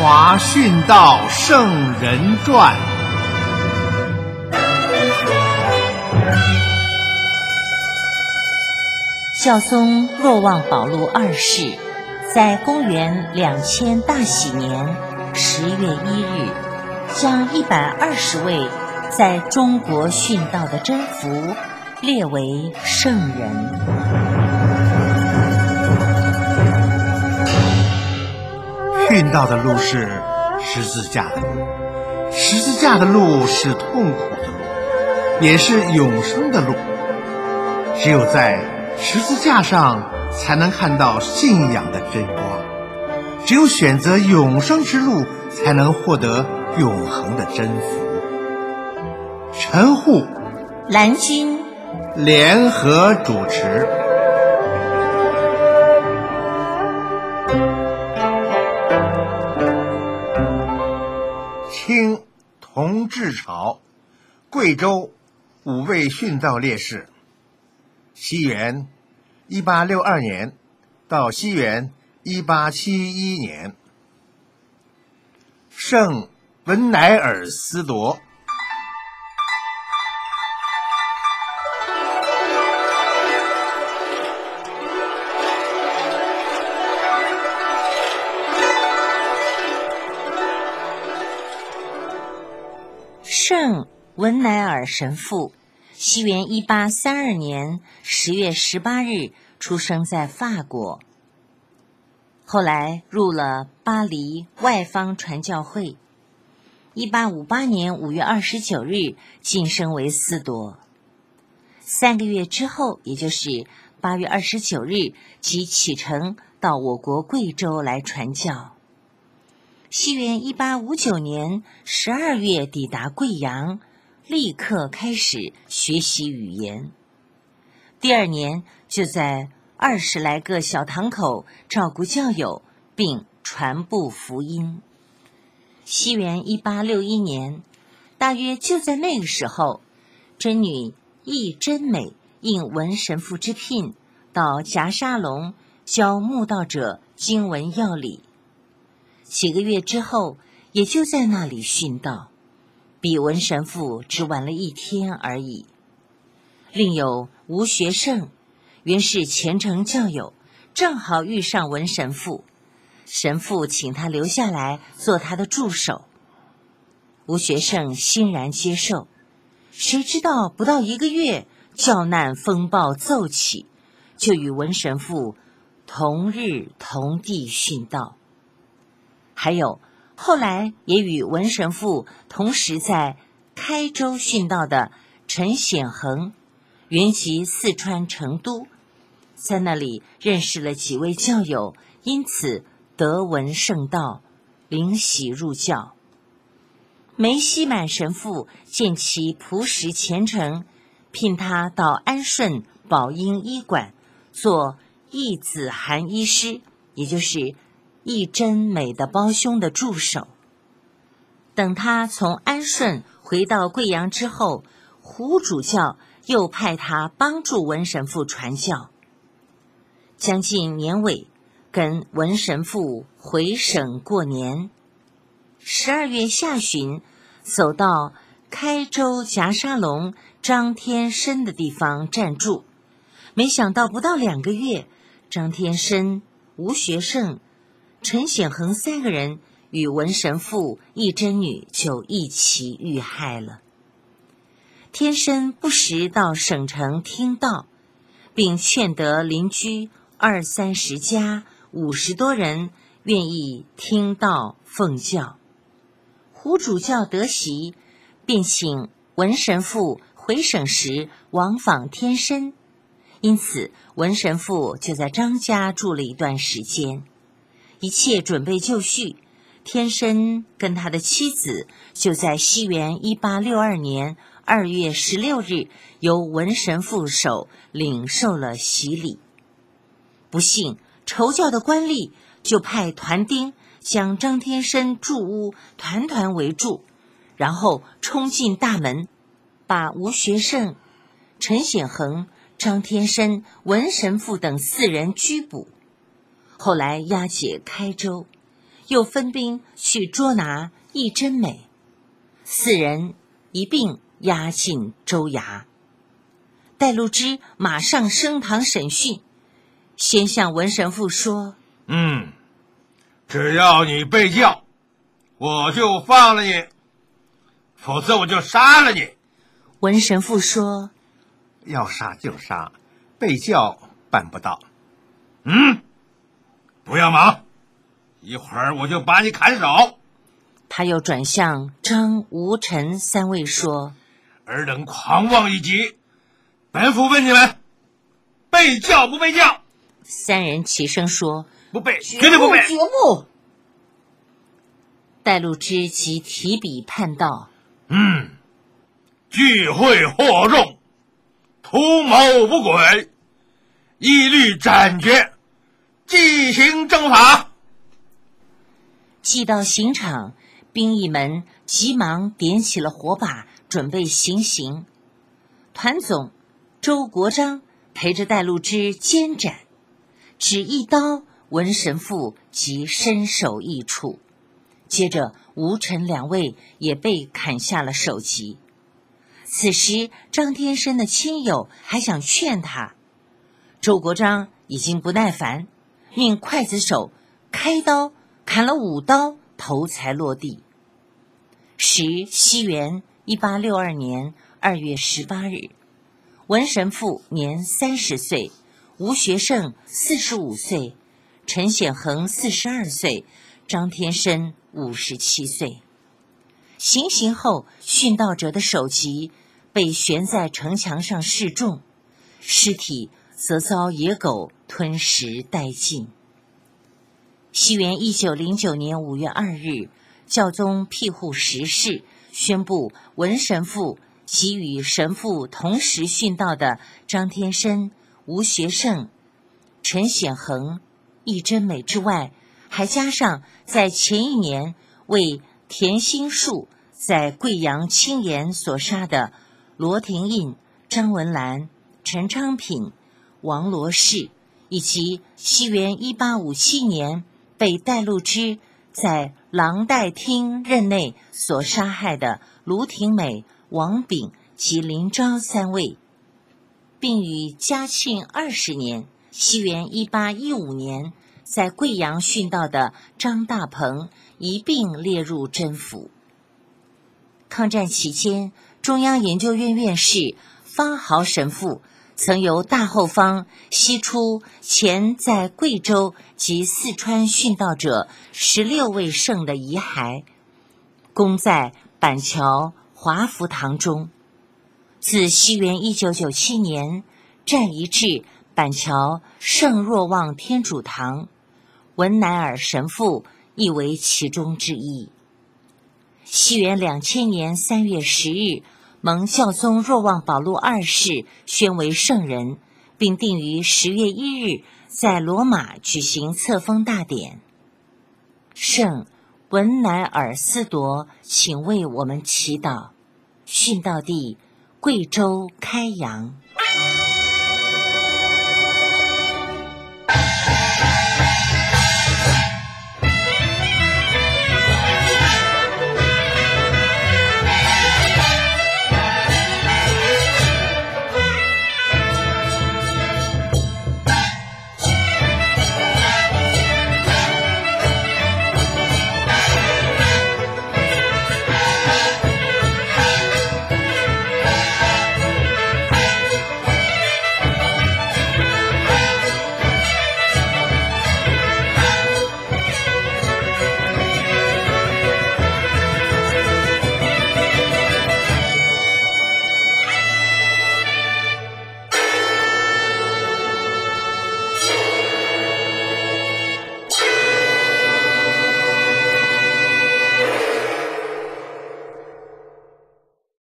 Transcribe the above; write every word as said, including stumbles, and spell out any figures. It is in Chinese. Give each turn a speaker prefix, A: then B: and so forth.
A: 华殉道圣人传》。
B: 孝宗若望保禄二世在公元两千大喜年十月一日，将一百二十位在中国殉道的真福列为圣人。
A: 殉道的路是十字架的路，十字架的路是痛苦的路，也是永生的路。只有在十字架上才能看到信仰的真光，只有选择永生之路，才能获得永恒的真福。陈护、
B: 蓝军
A: 联合主持。清同治朝贵州五位殉道烈士，西元一八六二年到西元一八七一年。圣文乃尔司铎，
B: 圣文乃尔神父，西元一八三二年十月十八日出生在法国，后来入了巴黎外方传教会。一八五八年五月二十九日晋升为司铎，三个月之后，也就是八月二十九日，即启程到我国贵州来传教。西元一八五九年十二月抵达贵阳，立刻开始学习语言。第二年就在二十来个小堂口照顾教友，并传布福音。西元一八六一年，大约就在那个时候，真女易真美应文神父之聘，到夹沙龙教慕道者经文要理。几个月之后，也就在那里殉道，比文神父只晚了一天而已。另有吴学胜，原是虔诚教友，正好遇上文神父，神父请他留下来做他的助手。吴学胜欣然接受，谁知道不到一个月，教难风暴骤起，就与文神父同日同地殉道。还有后来也与文神父同时在开州殉道的陈显恒，原籍四川成都，在那里认识了几位教友，因此得闻圣道，灵喜入教。梅希满神父见其朴实虔诚，聘他到安顺宝婴医馆做义子韩医师，也就是易真美的胞兄的助手。等他从安顺回到贵阳之后，胡主教又派他帮助文神父传教。将近年尾，跟文神父回省过年。十二月下旬，走到开州夹沙龙张天生的地方暂住。没想到不到两个月，张天生、吴学胜、陈显恒三个人与文神父易真女就一起遇害了。天生不时到省城听道，并劝得邻居二三十家五十多人愿意听道奉教。胡主教得悉，便请文神父回省时往访天生，因此文神父就在张家住了一段时间。一切准备就绪，天生跟他的妻子就在西元一八六二年二月十六日由文神父手领受了洗礼。不幸仇教的官吏就派团丁将张天生住屋团团围住，然后冲进大门，把吴学胜、陈显恒、张天生、文神父等四人拘捕。后来押解开州， 又分兵去捉拿义真美，四人一并押进州衙。戴禄之马上升堂审讯，先向文神父说：
C: 嗯，只要你被教，我就放了你，否则我就杀了你。
B: 文神父说：
A: 要杀就杀，被教办不到。
C: 嗯，不要忙，一会儿我就把你砍手。
B: 他又转向张、吴、陈三位说：
C: 尔等狂妄一极，本府问你们，被教不被教？
B: 三人齐声说：
C: 不被，绝对不被。
B: 绝不。戴禄之即提笔判道：
C: 嗯，聚会惑众，图谋不轨，一律斩决，即行正法。
B: 寄到刑场，兵役们急忙点起了火把，准备行刑。团总周国璋陪着戴禄之监斩，只一刀，文神父即身首异处。接着吴陈两位也被砍下了首级。此时张天生的亲友还想劝他，周国璋已经不耐烦，命刽子手开刀砍了五刀，头才落地。时西元一八六二年二月十八日，文神父年三十岁，吴学胜四十五岁，陈显衡四十二岁，张天生五十七岁。行刑后，殉道者的首级被悬在城墙上示众，尸体则遭野狗吞食殆尽。西元一九零九年五月二日，教宗庇护十世，宣布文神父及与神父同时殉道的张天生、吴学胜、陈显衡、义真美之外，还加上在前一年为田心树在贵阳青岩所杀的罗廷印、张文兰、陈昌品、王罗氏，以及西元一八五七年被戴禄之在郎代厅任内所杀害的卢廷美、王炳及林昭三位，并于嘉庆二十年西元一八一五年在贵阳殉道的张大鹏一并列入真府。抗战期间，中央研究院院士方豪神父曾由大后方吸出前在贵州及四川殉道者十六位圣的遗骸，供在板桥华福堂中。自西元一九九七年战移至板桥圣若望天主堂，文乃尔神父亦为其中之一。西元两千年三月十日，蒙教宗若望保禄二世宣为圣人，并定于十月一日在罗马举行册封大典。圣文乃尔斯铎，请为我们祈祷。殉道地贵州开阳。